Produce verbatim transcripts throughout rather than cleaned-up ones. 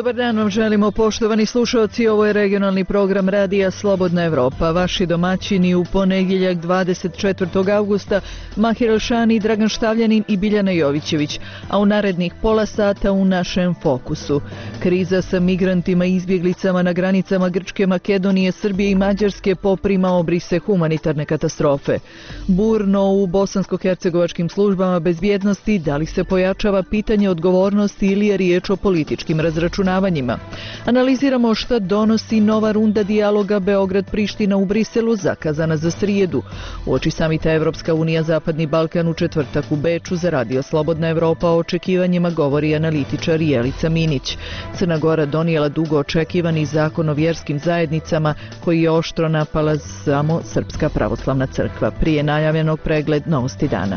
Dobar dan vam želimo, poštovani slušalci, ovo je regionalni program Radija Slobodna Evropa. Vaši domaćini u ponedjeljak dvadeset četvrtog avgusta Mahir Elšani, Dragan Štavljanin i Biljana Jovićević, a u narednih pola sata u našem fokusu. Kriza sa migrantima i izbjeglicama na granicama Grčke, Makedonije, Srbije i Mađarske poprima obrise humanitarne katastrofe. Burno u bosansko-hercegovačkim službama bezbjednosti, da li se pojačava pitanje odgovornosti ili je riječ o političkim razračunavanjima. Analiziramo šta donosi nova runda dijaloga Beograd-Priština u Briselu, zakazana za srijedu. Uoči samita Evropska unija Zapadni Balkan u četvrtak u Beču za Radio Slobodna Evropa o očekivanjima govori analitičar Jelica Minić. Crna Gora donijela dugo očekivani zakon o vjerskim zajednicama koji je oštro napala samo Srpska pravoslavna crkva. Prije najavljenog pregled novosti dana.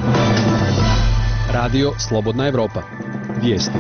Radio Slobodna Evropa. Vijesti.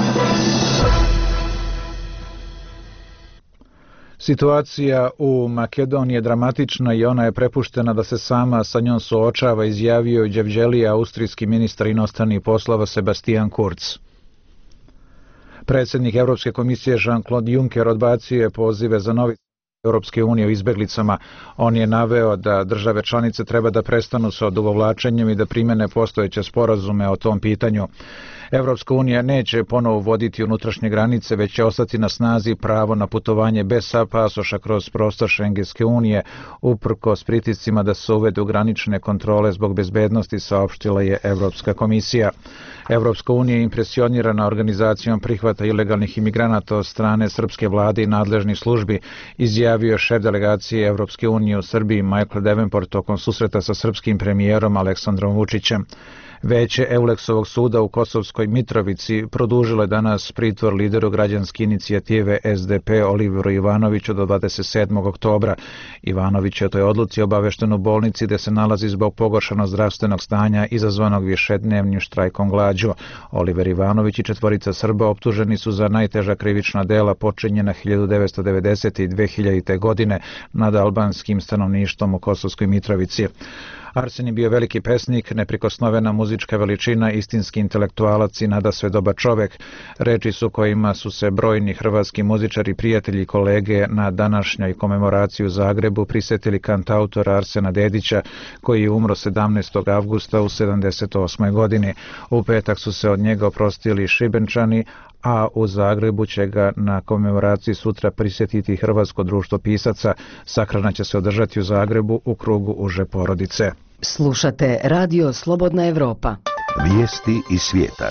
Situacija u Makedoniji je dramatična i ona je prepuštena da se sama sa njom suočava, izjavio Đevđelija, austrijski ministar inostranih poslova Sebastian Kurz. Predsjednik Europske komisije Jean-Claude Juncker odbacio je pozive za novi Europske unije o izbjeglicama. On je naveo da države članice treba da prestanu sa odugovlačenjem i da primjene postojeće sporazume o tom pitanju. Evropska unija neće ponovo voditi unutrašnje granice, već će ostati na snazi pravo na putovanje bez pasoša kroz prostor Šengenske unije, uprkos pritiscima da se uvedu granične kontrole zbog bezbednosti, saopštila je Evropska komisija. Evropska unija je impresionirana organizacijom prihvata ilegalnih imigranata od strane srpske vlade i nadležnih službi, izjavio šef delegacije Evropske unije u Srbiji Michael Davenport tokom susreta sa srpskim premijerom Aleksandrom Vučićem. Veće Euleksovog suda u Kosovskoj Mitrovici produžilo je danas pritvor lideru građanske inicijative S D P Oliveru Ivanoviću do dvadeset sedmog oktobra. Ivanović je o toj odluci obavešten u bolnici gde se nalazi zbog pogoršanog zdravstvenog stanja izazvanog višednevnim štrajkom glađu. Oliver Ivanović i četvorica Srba optuženi su za najteža krivična dela počinjena hiljadu devetsto devedesete i dve hiljadite. godine nad albanskim stanovništvom u Kosovskoj Mitrovici. Arsen je bio veliki pesnik, neprikosnovena muzička veličina, istinski intelektualac i nadasve dobar čovek. Reči su kojima su se brojni hrvatski muzičari, prijatelji i kolege na današnjoj komemoraciji u Zagrebu prisjetili kantautora Arsena Dedića, koji je umro sedamnaestog avgusta u sedamdeset osmoj. godini. U petak su se od njega oprostili Šibenčani, a u Zagrebu će ga na komemoraciji sutra prisjetiti Hrvatsko društvo pisaca. Sahrana će se održati u Zagrebu u krugu uže porodice. Slušate Radio Slobodna Evropa. Vijesti iz svijeta.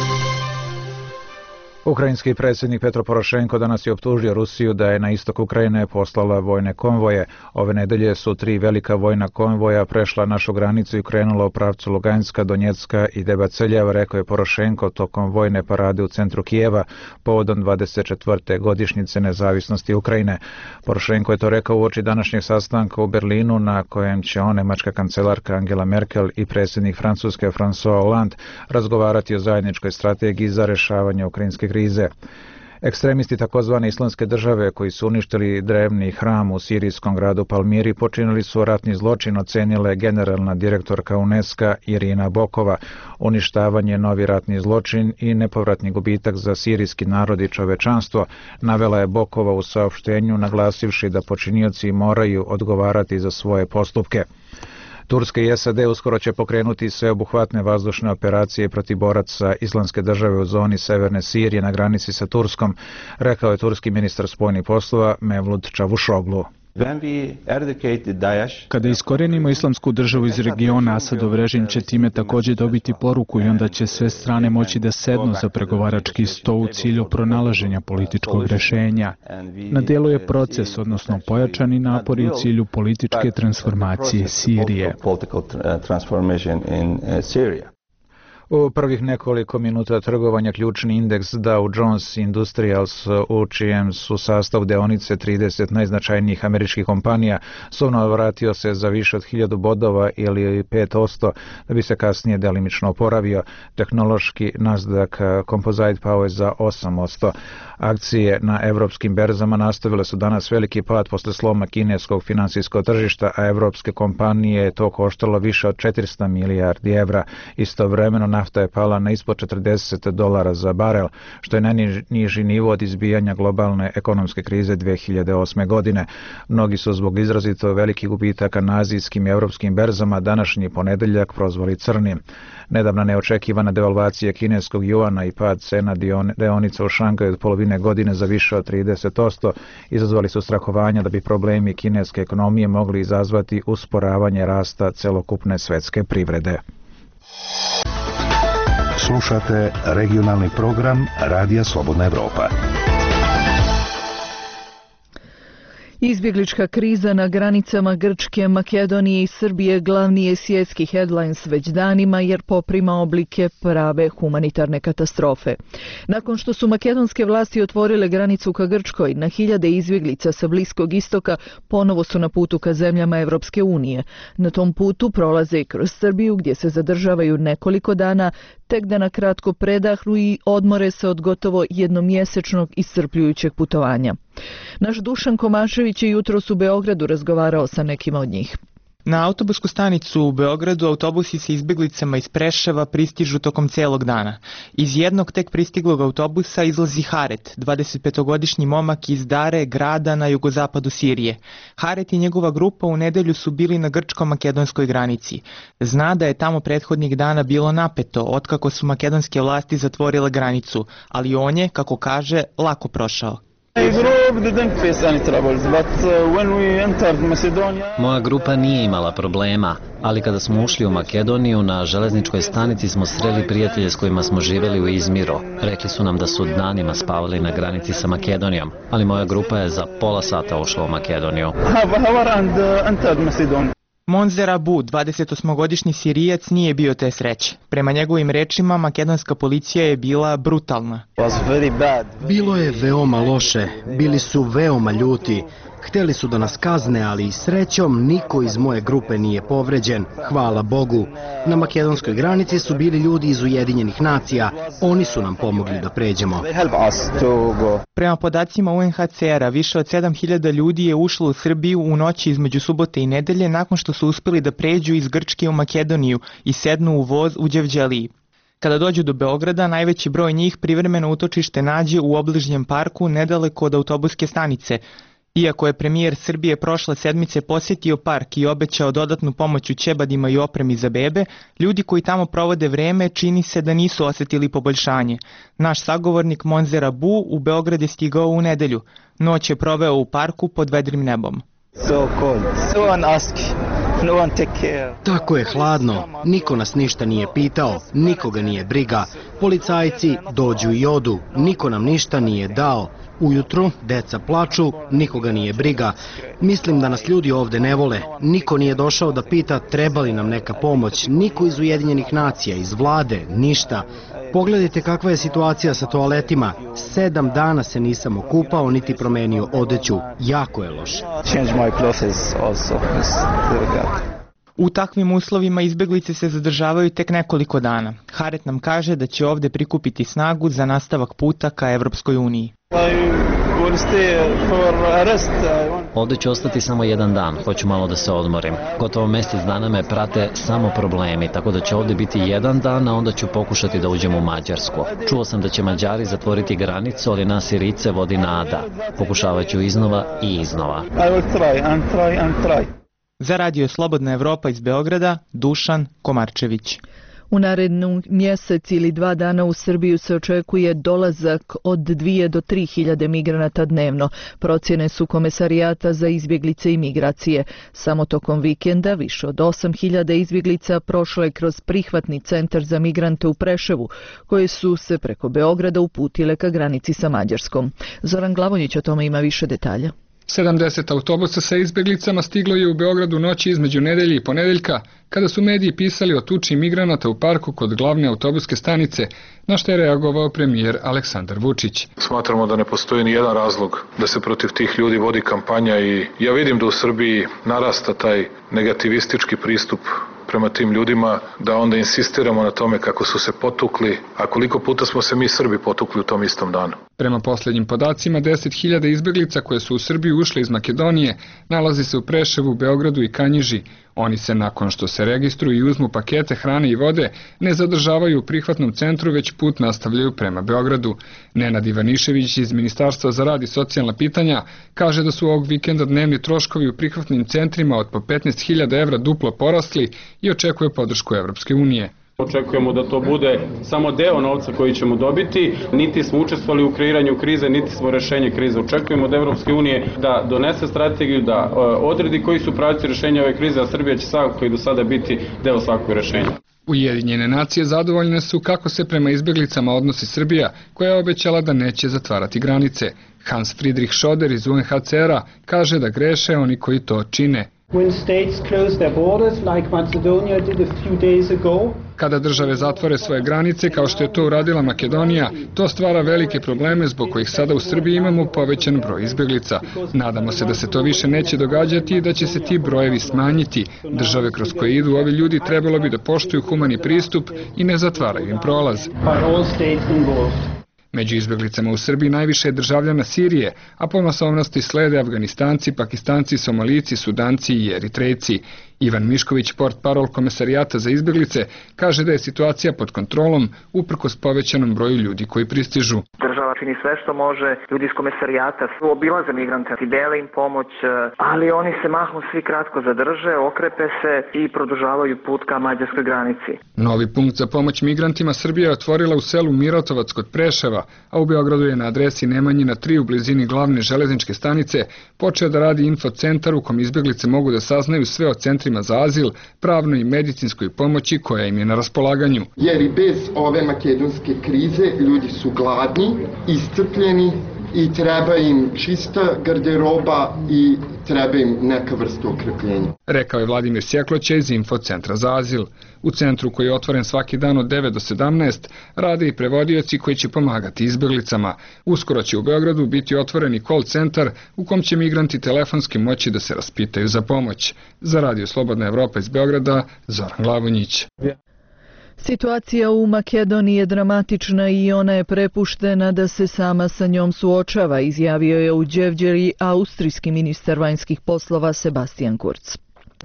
Ukrajinski predsjednik Petro Porošenko danas je optužio Rusiju da je na istok Ukrajine poslala vojne konvoje. Ove nedelje su tri velika vojna konvoja prešla našu granicu i krenula u pravcu Luganska, Donjecka i Debaltseva, rekao je Porošenko tokom vojne parade u centru Kijeva povodom dvadeset četvrte godišnjice nezavisnosti Ukrajine. Porošenko je to rekao uoči današnjeg sastanka u Berlinu na kojem će on, nemačka kancelarka Angela Merkel i predsjednik Francuske François Hollande razgovarati o zajedničkoj strategiji za rješavanje ukrajinske krize. Ekstremisti takozvane islamske države koji su uništili drevni hram u sirijskom gradu Palmiri počinili su ratni zločin, ocenila je generalna direktorka UNESCO Irina Bokova. Uništavanje je novi ratni zločin i nepovratni gubitak za sirijski narod i čovečanstvo, navela je Bokova u saopštenju, naglasivši da počinioci moraju odgovarati za svoje postupke. Turska i S A D uskoro će pokrenuti sveobuhvatne vazdušne operacije protiv boraca Islamske države u zoni severne Sirije na granici sa Turskom, rekao je turski ministar spoljnih poslova Mevlut Čavuşoglu. Kada iskorijenimo islamsku državu iz regiona, Asadov režim će time također dobiti poruku i onda će sve strane moći da sednu za pregovarački sto u cilju pronalaženja političkog rješenja. Na djelu je proces, odnosno pojačani napori u cilju političke transformacije Sirije. U prvih nekoliko minuta trgovanja ključni indeks Dow Jones Industrials, u čijem su sastav deonice trideset najznačajnijih američkih kompanija, suno vratio se za više od hiljadu bodova ili pet posto, da bi se kasnije delimično oporavio. Tehnološki Nasdaq Composite pao za osam posto. Akcije na evropskim berzama nastavile su danas veliki pad posle sloma kineskog finansijskog tržišta, a evropske kompanije je to koštalo više od četiristo milijardi evra. Istovremeno nafta je pala na ispod četrdeset dolara za barel, što je najniži nivo od izbijanja globalne ekonomske krize dve hiljade osme. godine. Mnogi su zbog izrazito velikih gubitaka na azijskim i evropskim berzama današnji ponedeljak prozvali crnim. Nedavna neočekivana devalvacija kineskog juana i pad cena deonica u Šangaju od polovine godine za više od trideset posto izazvali su strahovanja da bi problemi kineske ekonomije mogli izazvati usporavanje rasta celokupne svetske privrede. Slušate regionalni program Radija Slobodna Evropa. Izbjeglička kriza na granicama Grčke, Makedonije i Srbije glavni je svjetski headlines već danima jer poprima oblike prave humanitarne katastrofe. Nakon što su makedonske vlasti otvorile granicu ka Grčkoj, na hiljade izbjeglica sa Bliskog istoka ponovo su na putu ka zemljama Evropske unije. Na tom putu prolaze i kroz Srbiju gdje se zadržavaju nekoliko dana, tek da na kratko predahnu i odmore se od gotovo jednomjesečnog iscrpljujućeg putovanja. Naš Dušan Komašević je jutros u Beogradu razgovarao sa nekima od njih. Na autobusku stanicu u Beogradu autobusi sa izbjeglicama iz Preševa pristižu tokom celog dana. Iz jednog tek pristiglog autobusa izlazi Haret, dvadesetpetogodišnji momak iz Dare, grada na jugozapadu Sirije. Haret i njegova grupa u nedelju su bili na grčko-makedonskoj granici. Zna da je tamo prethodnih dana bilo napeto, otkako su makedonske vlasti zatvorile granicu, ali on je, kako kaže, lako prošao. Moja grupa nije imala problema, ali kada smo ušli u Makedoniju, na železničkoj stanici smo sreli prijatelje s kojima smo živjeli u Izmiru. Rekli su nam da su danima spavali na granici sa Makedonijom, ali moja grupa je za pola sata ušla u Makedoniju. Monzer Abu, dvadesetosmogodišnji Sirijac, nije bio te sreće. Prema njegovim rečima, makedonska policija je bila brutalna. Bilo je veoma loše, bili su veoma ljuti. Hteli su da nas kazne, ali srećom niko iz moje grupe nije povređen, hvala Bogu. Na makedonskoj granici su bili ljudi iz Ujedinjenih nacija, oni su nam pomogli da pređemo. Prema podacima U N H C R-a, više od sedam hiljada ljudi je ušlo u Srbiju u noći između subote i nedelje nakon što su uspeli da pređu iz Grčke u Makedoniju i sednu u voz u Đevđeliji. Kada dođu do Beograda, najveći broj njih privremeno utočište nađe u obližnjem parku nedaleko od autobuske stanice. Iako je premijer Srbije prošle sedmice posjetio park i obećao dodatnu pomoć u ćebadima i opremi za bebe, ljudi koji tamo provode vreme čini se da nisu osjetili poboljšanje. Naš sagovornik Monzer Abu u Beograd je stigao u nedelju. Noć je proveo u parku pod vedrim nebom. Tako je hladno, niko nas ništa nije pitao, nikoga nije briga. Policajci dođu i odu, niko nam ništa nije dao. Ujutru deca plaču, nikoga nije briga. Mislim da nas ljudi ovde ne vole. Niko nije došao da pita treba li nam neka pomoć. Niko iz Ujedinjenih nacija, iz vlade, ništa. Pogledajte kakva je situacija sa toaletima. Sedam dana se nisam okupao niti promenio odeću. Jako je loše. U takvim uslovima izbjeglice se zadržavaju tek nekoliko dana. Haret nam kaže da će ovde prikupiti snagu za nastavak puta ka Evropskoj uniji. Ovdje ću ostati samo jedan dan, hoću malo da se odmorim. Gotovo mjesec dana me prate samo problemi, tako da će ovdje biti jedan dan, a onda ću pokušati da uđem u Mađarsku. Čuo sam da će Mađari zatvoriti granicu, ali nas Sirice vodi nada. Pokušavat ću iznova i iznova. Za Radio Slobodna Evropa iz Beograda, Dušan Komarčević. U narednu mjesec ili dva dana u Srbiju se očekuje dolazak od dvije do tri hiljade migranata dnevno. Procjene su Komesarijata za izbjeglice i migracije. Samo tokom vikenda više od osam hiljada izbjeglica prošlo je kroz prihvatni centar za migrante u Preševu, koji su se preko Beograda uputile ka granici sa Mađarskom. Zoran Glavonjić o tome ima više detalja. sedamdeset autobusa sa izbjeglicama stiglo je u Beogradu noći između nedelje i ponedeljka, kada su mediji pisali o tuči migranata u parku kod glavne autobuske stanice, na što je reagovao premijer Aleksandar Vučić. Smatramo da ne postoji ni jedan razlog da se protiv tih ljudi vodi kampanja i ja vidim da u Srbiji narasta taj negativistički pristup prema tim ljudima, da onda insistiramo na tome kako su se potukli, a koliko puta smo se mi Srbi potukli u tom istom danu. Prema posljednjim podacima, deset hiljada izbeglica koje su u Srbiju ušle iz Makedonije nalazi se u Preševu, Beogradu i Kanjiži. Oni se nakon što se registruju i uzmu pakete hrane i vode ne zadržavaju u prihvatnom centru, već put nastavljaju prema Beogradu. Nenad Ivanišević iz Ministarstva za rad i socijalna pitanja kaže da su ovog vikenda dnevni troškovi u prihvatnim centrima od po petnaest hiljada evra duplo porasli i očekuje podršku Evropske unije. Očekujemo da to bude samo deo novca koji ćemo dobiti, niti smo učestvovali u kreiranju krize, niti smo rešenje krize. Očekujemo od Evropske unije da donese strategiju, da odredi koji su pravci rešenja ove krize, a Srbija će svakako i do sada biti deo svakog rešenja. Ujedinjene nacije zadovoljne su kako se prema izbeglicama odnosi Srbija, koja je obećala da neće zatvarati granice. Hans Friedrich Schoder iz U N H C R-a kaže da greše oni koji to čine. Kada države zatvore svoje granice, kao što je to uradila Makedonija, to stvara velike probleme zbog kojih sada u Srbiji imamo povećan broj izbeglica. Nadamo se da se to više neće događati i da će se ti brojevi smanjiti. Države kroz koje idu ovi ljudi trebalo bi da poštuju humani pristup i ne zatvaraju im prolaz. Među izbeglicama u Srbiji najviše je državljana Sirije, a po masovnosti slede Afganistanci, Pakistanci, Somalici, Sudanci i Eritrejci. Ivan Mišković, portparol Komesarijata za izbeglice, kaže da je situacija pod kontrolom uprkos povećanom broju ljudi koji pristižu. Država čini sve što može, ljudi iz Komesarijata obilaze migrante i dele im pomoć, ali oni se mahom svi kratko zadrže, okrepe se i produžavaju put ka mađarskoj granici. Novi punkt za pomoć migrantima Srbija je otvorila u selu Mirotovac kod Preševa, a u Beogradu je na adresi Nemanjina tri u blizini glavne železničke stanice počeo da radi infocentar u kom izbeglice mogu da saznaju sve o centrima za azil, pravnoj i medicinskoj pomoći koja im je na raspolaganju. Jer i bez ove makedonske krize ljudi su gladni, iscrpljeni i treba im čista garderoba i treba im neka vrsta okrepljenja. Rekao je Vladimir Sjekloća iz Infocentra za azil. U centru koji je otvoren svaki dan od devet do sedamnaest rade i prevodioci koji će pomagati izbeglicama. Uskoro će u Beogradu biti otvoreni call centar u kom će migranti telefonski moći da se raspitaju za pomoć. Za Radio Slobodna Evropa iz Beograda, Zoran Glavonjić. Situacija u Makedoniji je dramatična i ona je prepuštena da se sama sa njom suočava, izjavio je u Đevđelji austrijski ministar vanjskih poslova Sebastian Kurz.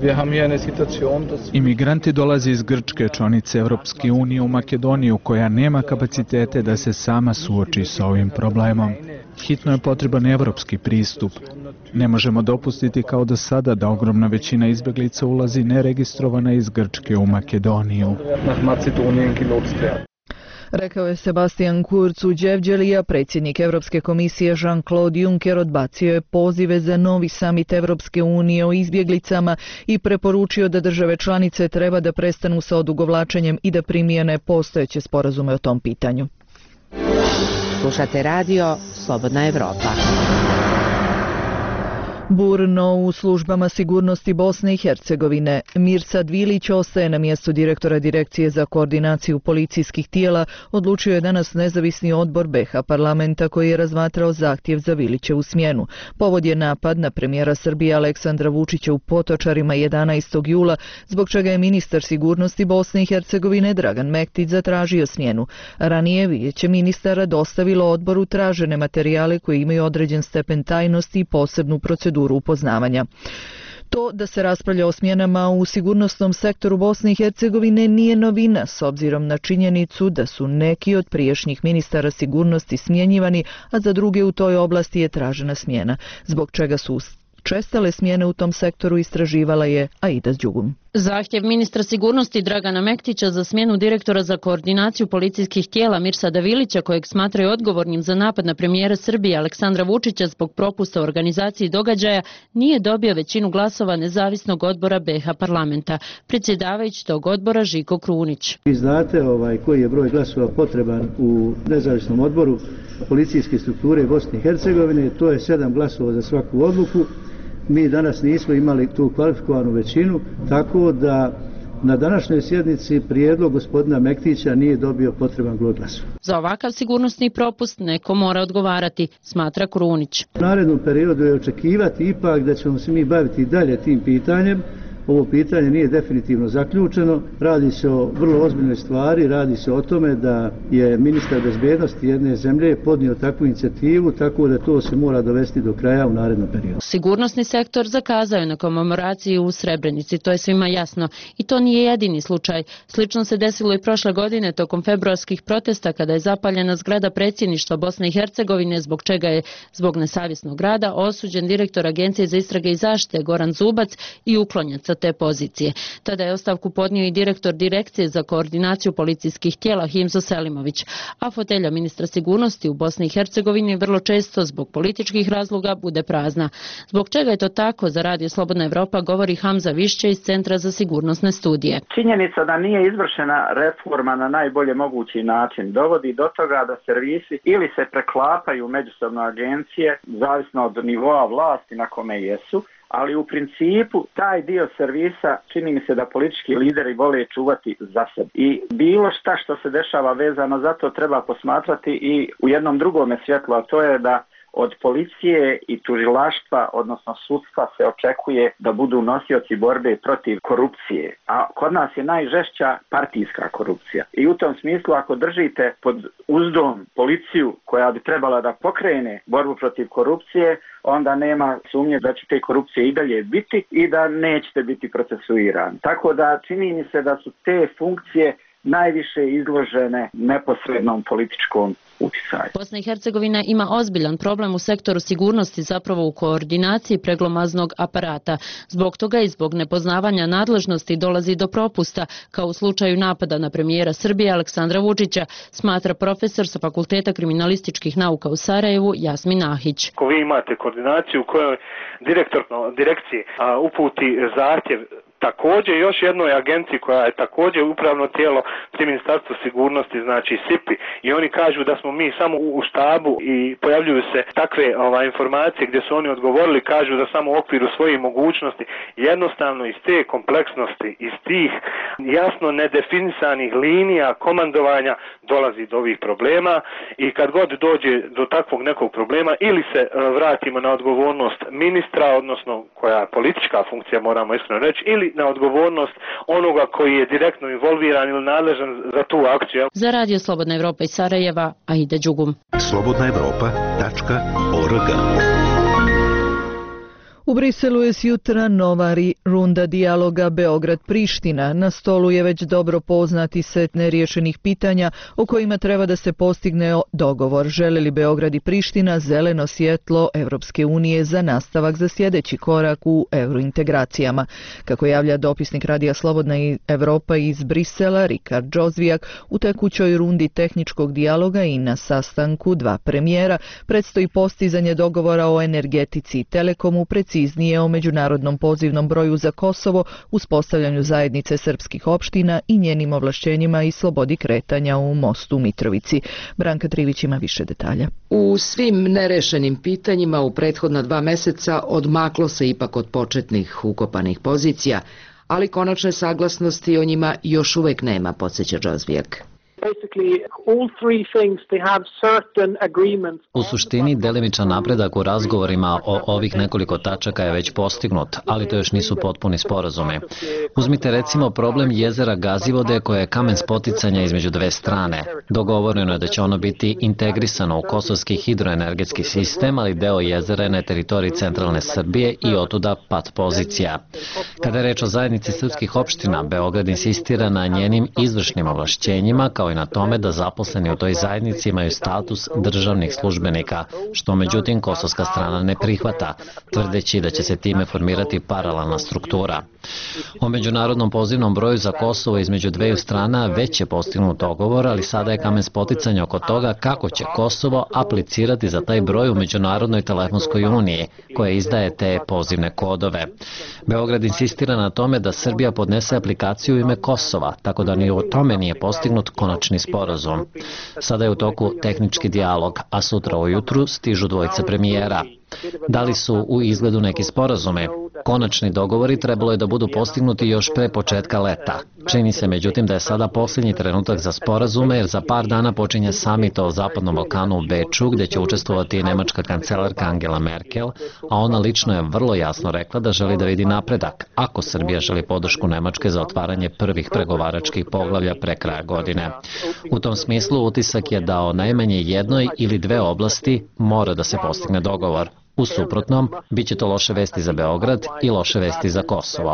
Imigranti dolaze iz Grčke, članice Evropske unije, u Makedoniju, koja nema kapacitete da se sama suoči sa ovim problemom. Hitno je potreban evropski pristup. Ne možemo dopustiti kao do sada da ogromna većina izbeglica ulazi neregistrovana iz Grčke u Makedoniju. Rekao je Sebastian Kurz u Đevđelji, a predsjednik Evropske komisije Jean-Claude Juncker odbacio je pozive za novi samit Evropske unije o izbjeglicama i preporučio da države članice treba da prestanu sa odugovlačenjem i da primijene postojeće sporazume o tom pitanju. Slušate radio Slobodna Evropa. Burno u službama sigurnosti Bosne i Hercegovine. Mirsad Vilić ostaje na mjestu direktora Direkcije za koordinaciju policijskih tijela, odlučio je danas nezavisni odbor B H parlamenta koji je razmatrao zahtjev za Vilićevu smjenu. Povod je napad na premijera Srbije Aleksandra Vučića u Potočarima jedanaestog jula, zbog čega je ministar sigurnosti Bosne i Hercegovine Dragan Mektić zatražio smjenu. Ranije Vijeće ministara dostavilo odboru tražene materijale koji imaju određen stepen tajnosti i posebnu proceduru upoznavanja. To da se raspravlja o smjenama u sigurnosnom sektoru Bosne i Hercegovine nije novina, s obzirom na činjenicu da su neki od prijašnjih ministara sigurnosti smjenjivani, a za druge u toj oblasti je tražena smjena, zbog čega su čestale smjene u tom sektoru istraživala je Aida Đugum. Zahtjev ministra sigurnosti Dragana Mektića za smjenu direktora za koordinaciju policijskih tijela Mirsada Vilića, kojeg smatraju odgovornim za napad na premijera Srbije Aleksandra Vučića zbog propusta u organizaciji događaja, nije dobio većinu glasova nezavisnog odbora B H parlamenta. Predsjedavajući tog odbora Žiko Krunić. Vi znate ovaj, koji je broj glasova potreban u nezavisnom odboru policijske strukture Bosne i Hercegovine, to je sedam glasova za svaku odluku. Mi danas nismo imali tu kvalifikovanu većinu, tako da na današnjoj sjednici prijedlog gospodina Mektića nije dobio potreban broj glasova. Za ovakav sigurnosni propust neko mora odgovarati, smatra Krunić. U narednom periodu je očekivati ipak da ćemo se mi baviti dalje tim pitanjem, ovo pitanje nije definitivno zaključeno. Radi se o vrlo ozbiljnoj stvari, radi se o tome da je ministar bezbednosti jedne zemlje podnio takvu inicijativu, tako da to se mora dovesti do kraja u narednom periodu. Sigurnosni sektor zakazao je na komemoraciji u Srebrenici, to je svima jasno. I to nije jedini slučaj. Slično se desilo i prošle godine tokom februarskih protesta kada je zapaljena zgrada predsjedništva Bosne i Hercegovine, zbog čega je zbog nesavjesnog rada osuđen direktor Agencije za istrage i zaštite Goran Zubac i uklonjen sa te pozicije. Tada je ostavku podnio i direktor Direkcije za koordinaciju policijskih tijela Himzo Selimović, a fotelja ministra sigurnosti u Bosni i Hercegovini vrlo često zbog političkih razloga bude prazna. Zbog čega je to tako, za Radio Slobodna Evropa govori Hamza Višće iz Centra za sigurnosne studije. Činjenica da nije izvršena reforma na najbolje mogući način dovodi do toga da servisi ili se preklapaju međusobno agencije, zavisno od nivoa vlasti na kome jesu, ali u principu taj dio servisa čini mi se da politički lideri vole čuvati za sebe. I bilo šta što se dešava vezano za to treba posmatrati i u jednom drugome svjetlu, a to je da od policije i tužilaštva, odnosno sudstva, se očekuje da budu nosioci borbe protiv korupcije. A kod nas je najžešća partijska korupcija. I u tom smislu, ako držite pod uzdom policiju koja bi trebala da pokrene borbu protiv korupcije, onda nema sumnje da će te korupcije i dalje biti i da nećete biti procesuirani. Tako da čini mi se da su te funkcije najviše izložene neposrednom političkom utjecaju. Bosna i Hercegovina ima ozbiljan problem u sektoru sigurnosti, zapravo u koordinaciji preglomaznog aparata. Zbog toga i zbog nepoznavanja nadležnosti dolazi do propusta, kao u slučaju napada na premijera Srbije Aleksandra Vučića, smatra profesor sa Fakulteta kriminalističkih nauka u Sarajevu Jasmin Ahić. Ako vi imate koordinaciju u kojoj direktor direkcije uputi zahtjev također još jednoj agenciji koja je također upravno tijelo pri Ministarstvu sigurnosti, znači S I P I, i oni kažu da smo mi samo u štabu i pojavljuju se takve ovaj, informacije gdje su oni odgovorili, kažu da samo u okviru svojih mogućnosti, jednostavno iz te kompleksnosti, iz tih jasno nedefinisanih linija komandovanja dolazi do ovih problema i kad god dođe do takvog nekog problema ili se vratimo na odgovornost ministra, odnosno koja je politička funkcija, moramo iskreno reći, ili na odgovornost onoga koji je direktno involviran ili nadležan za tu akciju. Za Radio Slobodna Evropa iz Sarajeva, Aida Đugum. slobodna evropa tačka org. U Briselu je sjutra nova runda dijaloga Beograd-Priština. Na stolu je već dobro poznati set neriješenih pitanja o kojima treba da se postigne dogovor. Žele li Beograd i Priština zeleno svjetlo Evropske unije za nastavak za sljedeći korak u eurointegracijama. Kako javlja dopisnik Radija Slobodna Evropa iz Brisela, Rikard Džozvijak, u tekućoj rundi tehničkog dijaloga i na sastanku dva premijera predstoji postizanje dogovora o energetici i telekomu, preciznije o međunarodnom pozivnom broju za Kosovo, uspostavljanju zajednice srpskih opština i njenim ovlašćenjima i slobodi kretanja u Mostu Mitrovici. Branka Trivić ima više detalja. U svim nerešenim pitanjima u prethodna dva meseca odmaklo se ipak od početnih ukopanih pozicija, ali konačne saglasnosti o njima još uvek nema, podsjeća Džozvijak. U suštini, delimičan napredak u razgovorima o ovih nekoliko tačaka je već postignut, ali to još nisu potpuni sporazumi. Uzmite recimo problem jezera Gazivode koje je kamen spoticanja između dve strane. Dogovoreno je da će ono biti integrisano u kosovski hidroenergetski sistem, ali deo jezera je na teritoriji centralne Srbije i otuda pat pozicija. Kada je reč o zajednici srpskih opština, Beograd insistira na njenim izvršnim ovlašćenjima, kao i na tome da zaposleni u toj zajednici imaju status državnih službenika, što međutim kosovska strana ne prihvata, tvrdeći da će se time formirati paralelna struktura. O međunarodnom pozivnom broju za Kosovo između dveju strana već je postignut dogovor, ali sada je kamen spoticanja oko toga kako će Kosovo aplicirati za taj broj u Međunarodnoj telefonskoj uniji, koja izdaje te pozivne kodove. Beograd insistira na tome da Srbija podnese aplikaciju u ime Kosova, tako da ni o tome nije postignut konačni sporazum. Sada je u toku tehnički dijalog, a sutra ujutru stižu dvojice premijera. Da li su u izgledu neki sporazume? Konačni dogovori trebalo je da budu postignuti još pre početka leta. Čini se međutim da je sada posljednji trenutak za sporazume jer za par dana počinje samit o Zapadnom Balkanu u Beču gdje će učestvovati i nemačka kancelarka Angela Merkel, a ona lično je vrlo jasno rekla da želi da vidi napredak ako Srbija želi podršku Nemačke za otvaranje prvih pregovaračkih poglavlja pre kraja godine. U tom smislu utisak je da o najmanje jednoj ili dve oblasti mora da se postigne dogovor. U suprotnom, bit će to loše vesti za Beograd i loše vesti za Kosovo.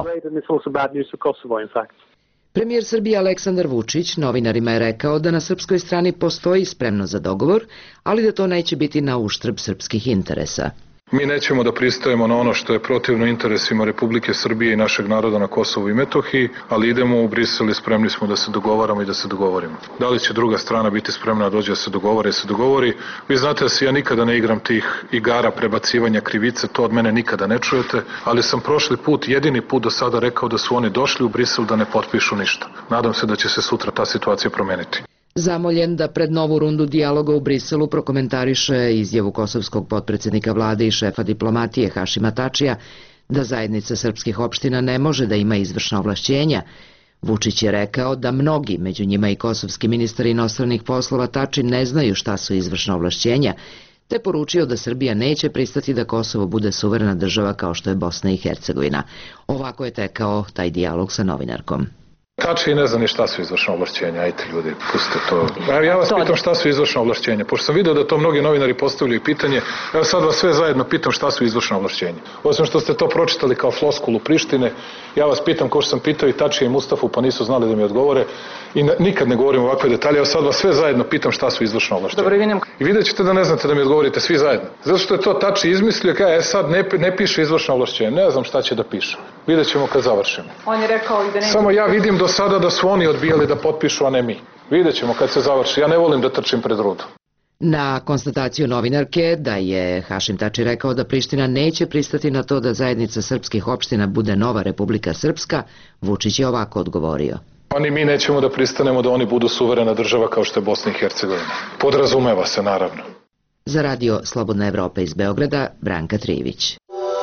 Premijer Srbije Aleksandar Vučić novinarima je rekao da na srpskoj strani postoji spremnost za dogovor, ali da to neće biti na uštrb srpskih interesa. Mi nećemo da pristajemo na ono što je protivno interesima Republike Srbije i našeg naroda na Kosovu i Metohiji, ali idemo u Brisel i spremni smo da se dogovaramo i da se dogovorimo. Da li će druga strana biti spremna da dođe da se dogovore i se dogovori? Vi znate da se ja nikada ne igram tih igara prebacivanja krivice, to od mene nikada ne čujete, ali sam prošli put, jedini put do sada rekao da su oni došli u Brisel da ne potpišu ništa. Nadam se da će se sutra ta situacija promeniti. Zamoljen da pred novu rundu dijaloga u Briselu prokomentariše izjavu kosovskog potpredsjednika vlade i šefa diplomatije Hašima Tačija da zajednica srpskih opština ne može da ima izvršna ovlašćenja. Vučić je rekao da mnogi, među njima i kosovski ministar inostranih poslova Tači, ne znaju šta su izvršna ovlašćenja, te poručio da Srbija neće pristati da Kosovo bude suverena država kao što je Bosna i Hercegovina. Ovako je tekao taj dijalog sa novinarkom. Tači ne zna ni šta su izvršna ovlašćenja, ajte ljudi, pustite to. Ja vas pitam šta su izvršna ovlašćenja, pošto sam vidio da to mnogi novinari postavljaju pitanje, evo sad vas sve zajedno pitam šta su izvršna ovlašćenja. Osim što ste to pročitali kao floskulu Prištine, ja vas pitam kao što sam pitao i Tači i Mustafu pa nisu znali da mi odgovore i nikad ne govorim ovakve detalje, evo sad vas sve zajedno pitam šta su izvršna ovlašćenja. I vidjet ćete da ne znate da mi odgovorite svi zajedno. Zato što je to Tači izmislio, kada je sad ne, ne piše izvršna ovlašćenja, ne znam šta će da piše. Vidjet ćemo kad završimo. On je rekao i da ne... Samo ja vidim do sada da su oni odbijali da potpišu, a ne mi. Vidjet ćemo kad se završi. Ja ne volim da trčim pred rudu. Na konstataciju novinarke da je Hašim Tači rekao da Priština neće pristati na to da zajednica srpskih opština bude nova Republika Srpska, Vučić je ovako odgovorio. Oni mi nećemo da pristanemo da oni budu suverena država kao što je Bosna i Hercegovina. Podrazumeva se, naravno. Za radio Slobodna Evropa iz Beograda, Branka Trivić.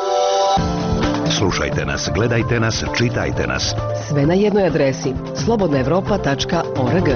Slušajte nas, gledajte nas, čitajte nas. Sve na jednoj adresi slobodna evropa tačka org.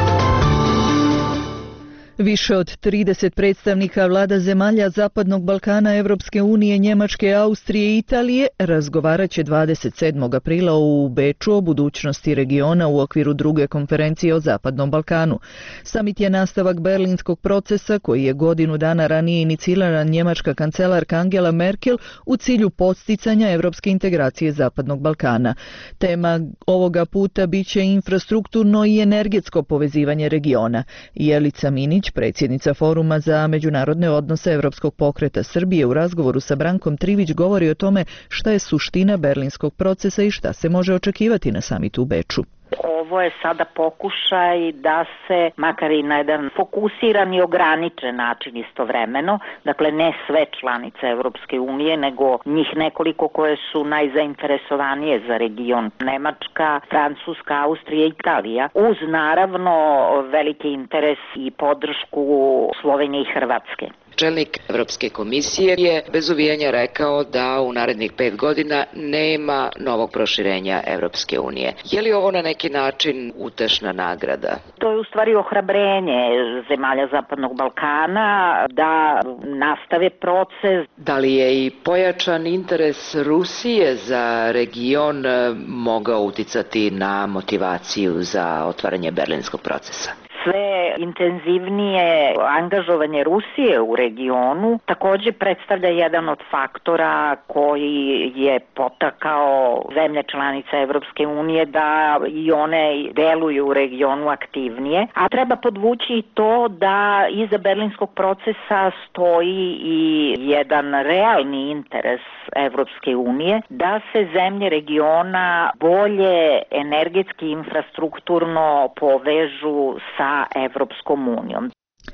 Više od trideset predstavnika vlada zemalja Zapadnog Balkana, Evropske unije, Njemačke, Austrije i Italije razgovarat će dvadeset sedmog aprila u Beču o budućnosti regiona u okviru druge konferencije o Zapadnom Balkanu. Samit je nastavak berlinskog procesa koji je godinu dana ranije inicirala njemačka kancelarka Angela Merkel u cilju podsticanja evropske integracije Zapadnog Balkana. Tema ovoga puta biće infrastrukturno i energetsko povezivanje regiona. Jelica Minić, predsjednica Foruma za međunarodne odnose Evropskog pokreta Srbije, u razgovoru sa Brankom Trivić govori o tome šta je suština berlinskog procesa i šta se može očekivati na samitu u Beču. Ovo je sada pokušaj da se, makar i na jedan fokusiran i ograničen način istovremeno, dakle ne sve članice Evropske unije, nego njih nekoliko koje su najzainteresovanije za region, Nemačka, Francuska, Austrija i Italija, uz naravno veliki interes i podršku Slovenije i Hrvatske. Čelnik Evropske komisije je bez uvijanja rekao da u narednih pet godina nema novog proširenja Evropske unije. Je li ovo na neki način utešna nagrada? To je u stvari ohrabrenje zemalja Zapadnog Balkana da nastave proces. Da li je i pojačan interes Rusije za region mogao uticati na motivaciju za otvaranje berlinskog procesa? Sve intenzivnije angažovanje Rusije u regionu također predstavlja jedan od faktora koji je potakao zemlje članice Evropske unije da i one deluju u regionu aktivnije. A treba podvući i to da iza berlinskog procesa stoji i jedan realni interes Evropske unije da se zemlje regiona bolje energetski infrastrukturno povežu sa Evropskom unijom.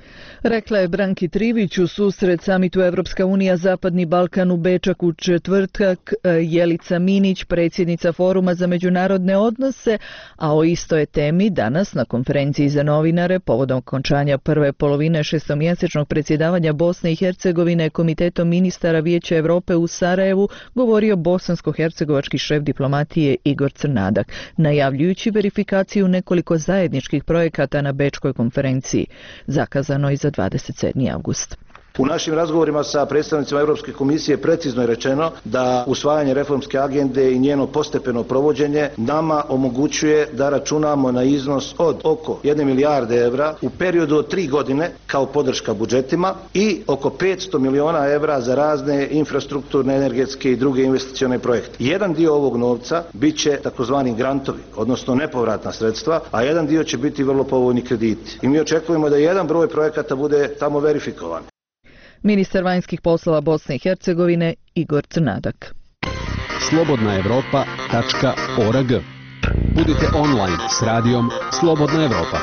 Rekla je Branki Trivić u susret samitu Evropska unija Zapadni Balkan u Bečaku u četvrtak. Jelica Minić, predsjednica Foruma za međunarodne odnose, a o istoj temi danas na konferenciji za novinare povodom okončanja prve polovine šestomjesečnog predsjedavanja Bosne i Hercegovine Komitetom ministara Vijeća Europe u Sarajevu govorio bosansko-hercegovački šef diplomatije Igor Crnadak, najavljujući verifikaciju nekoliko zajedničkih projekata na Bečkoj konferenciji, zakazano i za dvadeset sedmi avgust. U našim razgovorima sa predstavnicima Europske komisije precizno je rečeno da usvajanje reformske agende i njeno postepeno provođenje nama omogućuje da računamo na iznos od oko jedne milijarde evra u periodu od tri godine kao podrška budžetima i oko petsto miliona evra za razne infrastrukturne, energetske i druge investicione projekte. Jedan dio ovog novca bit će takozvani grantovi, odnosno nepovratna sredstva, a jedan dio će biti vrlo povoljni krediti. I mi očekujemo da jedan broj projekata bude tamo verifikovan. Ministar vanjskih poslova Bosne i Hercegovine Igor Crnadak. slobodna evropa tačka org. Budite online s radijom Slobodna Evropa.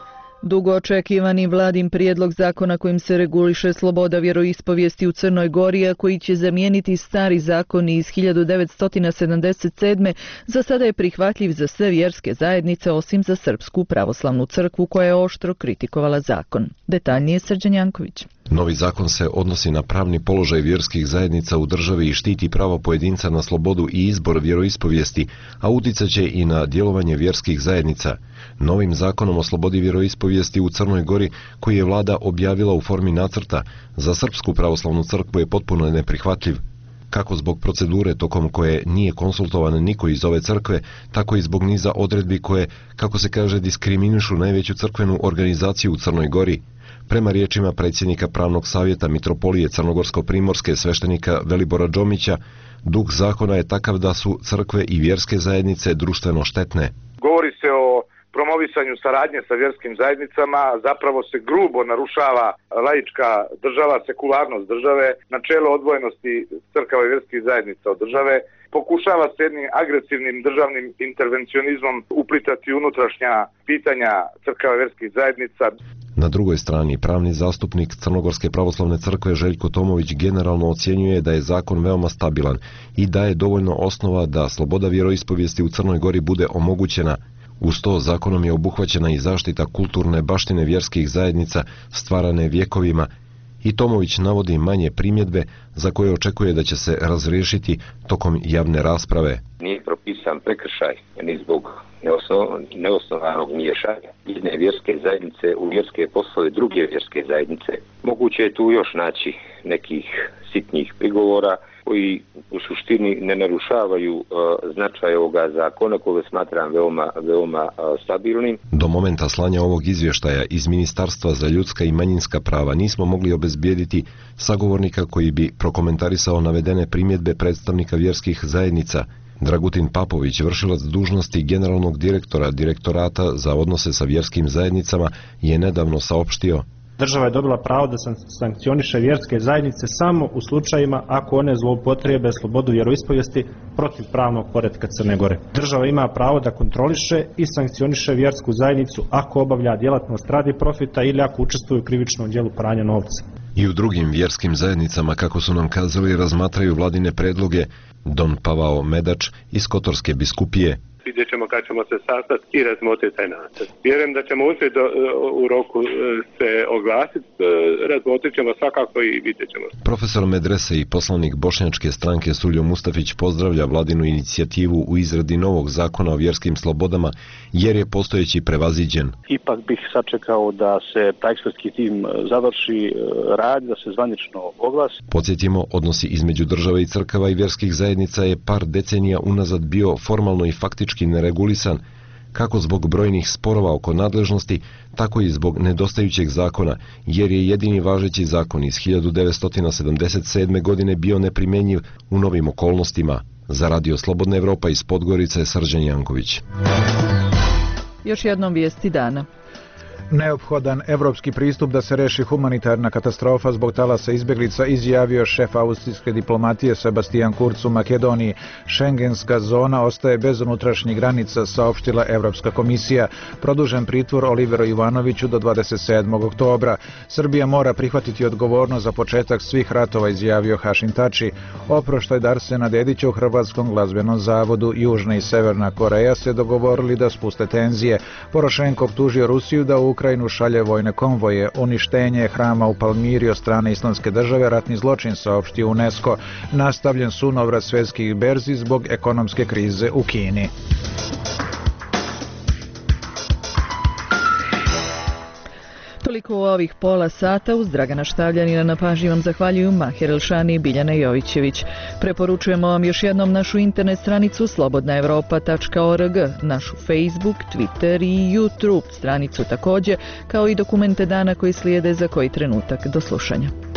Dugo očekivani vladin prijedlog zakona kojim se reguliše sloboda vjeroispovijesti u Crnoj Gori, a koji će zamijeniti stari zakon iz hiljadu devetsto sedamdeset sedme. za sada je prihvatljiv za sve vjerske zajednice osim za Srpsku pravoslavnu crkvu koja je oštro kritikovala zakon. Detaljnije Srđan Janković. Novi zakon se odnosi na pravni položaj vjerskih zajednica u državi i štiti pravo pojedinca na slobodu i izbor vjeroispovijesti, a uticat će i na djelovanje vjerskih zajednica. Novim zakonom o slobodi vjeroispovijesti u Crnoj Gori, koji je vlada objavila u formi nacrta, za Srpsku pravoslavnu crkvu je potpuno neprihvatljiv. Kako zbog procedure tokom koje nije konsultovan niko iz ove crkve, tako i zbog niza odredbi koje, kako se kaže, diskriminišu najveću crkvenu organizaciju u Crnoj Gori. Prema riječima predsjednika Pravnog savjeta Mitropolije Crnogorsko-primorske sveštenika Velibora Džomića, duh zakona je takav da su crkve i vjerske zajednice društveno štetne. Govori se o promovisanju saradnje sa vjerskim zajednicama, zapravo se grubo narušava laička država, sekularnost države, načelo odvojenosti crkava i vjerskih zajednica od države, pokušava se jednim agresivnim državnim intervencionizmom uplitati unutrašnja pitanja crkava i vjerskih zajednica. Na drugoj strani, pravni zastupnik Crnogorske pravoslavne crkve Željko Tomović generalno ocjenjuje da je zakon veoma stabilan i da je dovoljno osnova da sloboda vjeroispovijesti u Crnoj Gori bude omogućena. Uz to zakonom je obuhvaćena i zaštita kulturne baštine vjerskih zajednica stvarane vjekovima i Tomović navodi manje primjedbe za koje očekuje da će se razriješiti tokom javne rasprave. Nije propisan prekršaj ni zbog neosnovanog miješanja jedne vjerske zajednice u vjerske poslove druge vjerske zajednice. Moguće je tu još naći nekih sitnjih prigovora koji u suštini ne narušavaju uh, značaj ovoga zakona koga smatram veoma, veoma uh, stabilnim. Do momenta slanja ovog izvještaja iz Ministarstva za ljudska i manjinska prava nismo mogli obezbijediti sagovornika koji bi prokomentarisao navedene primjedbe predstavnika vjerskih zajednica. Dragutin Papović, vršilac dužnosti generalnog direktora Direktorata za odnose sa vjerskim zajednicama, je nedavno saopštio: država je dobila pravo da sankcioniše vjerske zajednice samo u slučajima ako one zloupotrebe slobodu vjeroispovijesti protiv pravnog poretka Crne Gore. Država ima pravo da kontroliše i sankcioniše vjersku zajednicu ako obavlja djelatnost radi profita ili ako učestvuje u krivičnom djelu pranja novca. I u drugim vjerskim zajednicama, kako su nam kazali, razmatraju vladine predloge. Don Pavao Medač iz Kotorske biskupije: vidjet ćemo kad ćemo se sastati i razmotriti taj nacrt. Vjerujem da ćemo uspjeti u roku se oglasiti, razmotrit ćemo svakako i vidjet ćemo. Profesor medrese i poslanik bošnjačke stranke Suljo Mustafić pozdravlja vladinu inicijativu u izradi novog zakona o vjerskim slobodama jer je postojeći prevaziđen. Ipak bih sačekao da se taj ekspertski tim završi rad, da se zvanično oglasi. Podsjetimo, odnosi između države i crkava i vjerskih zajednica je par decenija unazad bio formalno i faktički neregulisan, kako zbog brojnih sporova oko nadležnosti, tako i zbog nedostajućeg zakona, jer je jedini važeći zakon iz hiljadu devetsto sedamdeset sedme. godine bio neprimjenjiv u novim okolnostima. Za Radio Slobodna Evropa iz Podgorice, Srđan Janković. Još jednom vijesti dana. Neophodan evropski pristup da se reši humanitarna katastrofa zbog talasa izbjeglica, izjavio šef austrijske diplomatije Sebastian Kurz u Makedoniji. Šengenska zona ostaje bez unutrašnjih granica, saopštila Evropska komisija. Produžen pritvor Oliveru Ivanoviću do dvadeset sedmog oktobra. Srbija mora prihvatiti odgovornost za početak svih ratova, izjavio Hašim Tači. Oproštaj Darsena Dedića u Hrvatskom glazbenom zavodu. Južna i Severna Koreja se dogovorili da spuste tenzije. Porošenko optužio Rusiju da u Ukrajinu šalje vojne konvoje. Uništenje hrama u Palmiri od strane Islamske države ratni zločin, saopštio UNESCO. Nastavljen sunovrat svetskih berzi zbog ekonomske krize u Kini. Toliko u ovih pola sata. Uz Dragana Štavljanina na pažnji vam zahvaljuju Mahir Elšani i Biljana Jovićević. Preporučujemo vam još jednom našu internet stranicu slobodna evropa tačka org, našu Facebook, Twitter i YouTube stranicu također, kao i dokumente dana koji slijede za koji trenutak. Do slušanja.